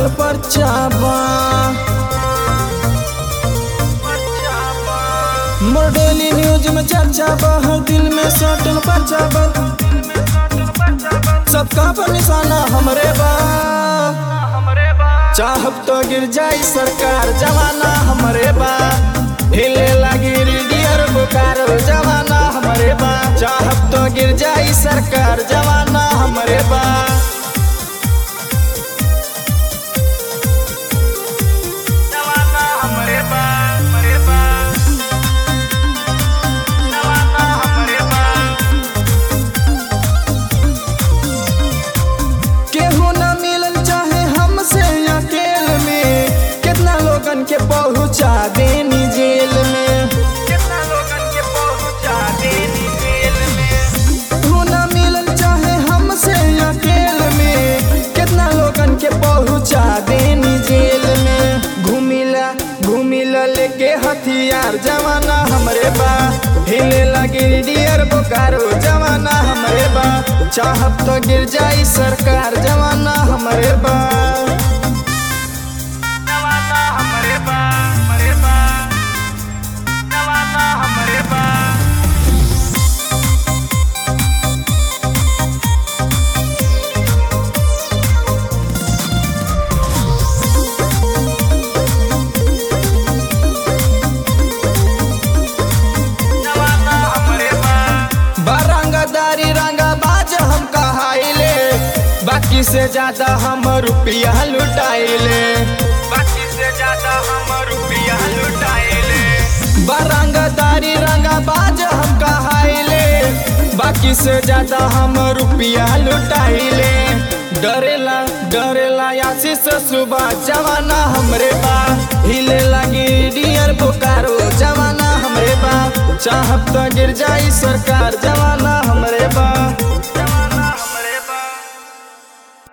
सटल परचाबा मोर daily news में चर्चा बा, हर दिल में सटल परचाबा। सबका पर निशाना हमरे बा, चाहब तो गिर जाई सरकार जवाना हमरे बा। हिले लगी डियर बोकारो जवाना हमरे बा, चाहब तो गिर जाई सरकार जवाना हमरे बा। जवाना हमरे बा, हमरे बा, जवाना हमरे बा। केहू न मिलल चाहे हमसे अकेले में, कितना लोगन के पहुँचा देनी जेल में, कितना लोगन के पहुँचा देनी जेल में। केहू न मिलल चाहे हमसे अकेले में, कितना लोगन के पहुँचा देनी जेल में। घूमिला लेके हथियार जवाना हमरे बा, हिले लगी डियर बोकारो जवाना हमरे बा। चाहब तो गिर जाई सरकार जवाना हमरे बा। जवाना हमरे बा, हमरे बा, जवाना हमरे बा। बारंगदारी रंगाबाज हम कहाइले, बाकी से ज्यादा हम रुपया लुटाइले, बाकी से ज्यादा हम रुपया लुटाइले। बारंगदारी रंगाबाज हम कहाइले, बाकी से ज्यादा हम रुपया लुटाइले। डरेला आशीष सुबह जवाना हमरे बा, हिले लगी डियर बोकारो जवाना हमरे बा। चाहब तो गिर जाई सरकार जवाना